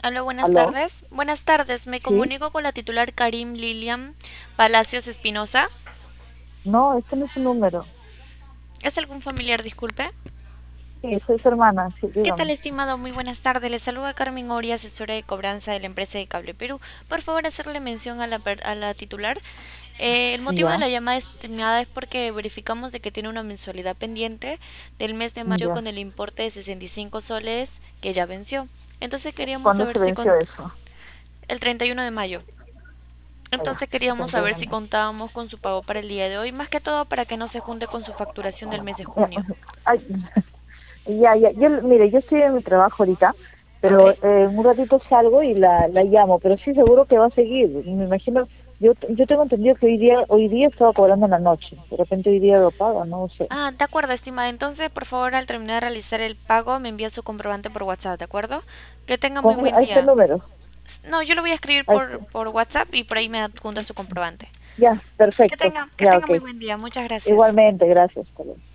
Aló, buenas ¿Aló? tardes. Buenas tardes, me ¿Sí? comunico con la titular Karim Lilian Palacios Espinosa. No, este no es su número. ¿Es algún familiar, disculpe? Sí, soy su hermana, sí, ¿Qué tal, dígame. estimado? Muy buenas tardes. Le saluda Carmen Oria, asesora de cobranza de la empresa de Cable Perú. Por favor, hacerle mención a la titular. El motivo de Ya, la llamada estimada es porque verificamos de que tiene una mensualidad pendiente del mes de mayo ya. con el importe de 65 soles que ya venció. Entonces queríamos ¿Cuándo saber se si venció con eso? el 31 de mayo. Ah, ya, Entonces el queríamos saber 31 si de mayo. contábamos con su pago para el día de hoy, más que todo para que no se junte con su facturación del mes de Ya, junio. ay, ya. Mire, yo estoy en mi trabajo ahorita, ¿Ok? pero en un ratito salgo y la llamo, pero sí seguro que va a seguir. Me imagino, yo tengo entendido que hoy día estaba cobrando en la noche. De repente hoy día lo paga, no sé. Ah, de acuerdo, estimada. Entonces, por favor, al terminar de realizar el pago, me envía su comprobante por WhatsApp, ¿de acuerdo? Que tenga muy buen A este día. número. No, yo lo voy a escribir A este. por WhatsApp y por ahí me adjunta su comprobante. Ya, Que perfecto. tenga, que Ya, tenga ok. muy buen día. Muchas gracias. Igualmente, gracias. Hasta luego.